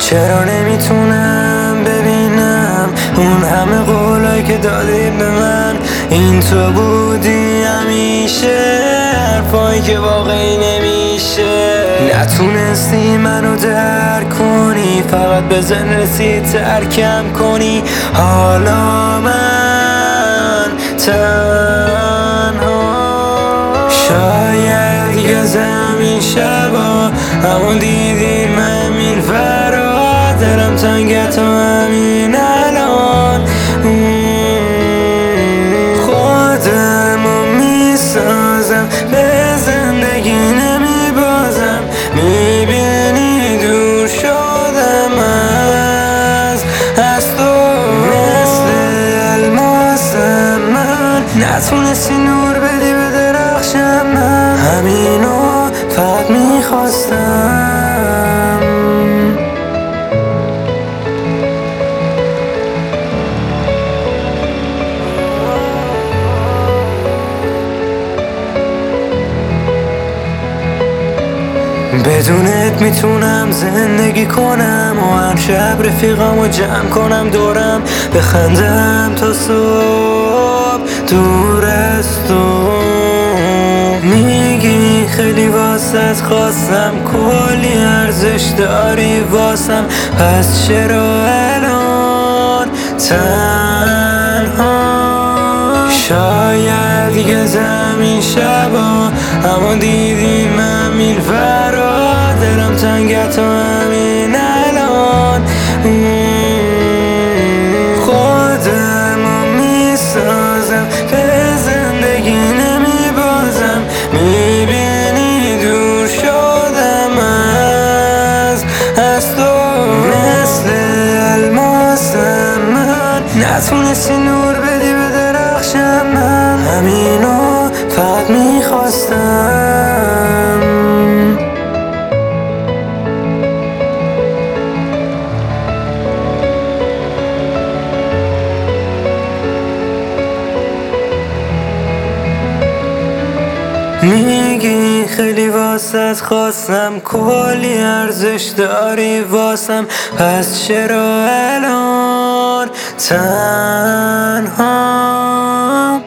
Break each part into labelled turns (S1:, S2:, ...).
S1: چرا نمیتونم ببینم اون همه قولایی که دادی به من؟ این تو بودی همیشه، حرفایی که واقعی نمیشه. نتونستی منو درک کنی، فقط به ذهن رسید ترکم کنی. حالا من تنها، شاید یه زمین شبا همون دیدیم همین فرا، دلم تنگه تو همین الان. خودمو میسازم، به زندگی نمیبازم. میبینی دور شدم از تو، مثل الماسم. من نتونستی نور بدی به درخشم، من همینو فقط میخواستم. بدونت میتونم زندگی کنم و هر شب رفیقامو جمع کنم دورم، بخندم تا صبح دور از تو. میگی خیلی واسط خواستم، کلی ارزش داری واسم، پس چرا الان تنها؟ شاید یه زمین شبا همون دیدیم همین فرا، دلم تنگه تو همین الان. خودمو میسازم، به زندگی نمیبازم. میبینی دور شدم از تو، مثل الماسم. من نتونستی نور بدی به درخشم، من همینو فقط میخواستم. میگی خیلی واسط خواستم، کلی ارزش داری واسم، پس چرا الان تنها؟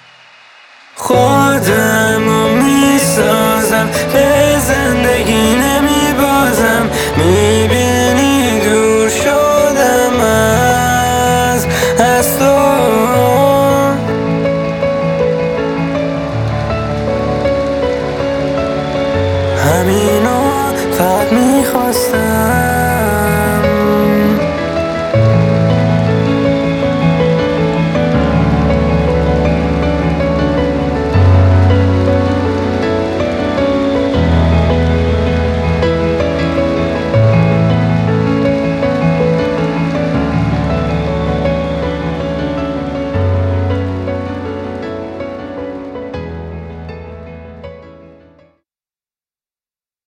S1: خودمو میسازم، به زندگی نمیبازم. میبینی دور شدم از تو، همینو فقط میخواستم.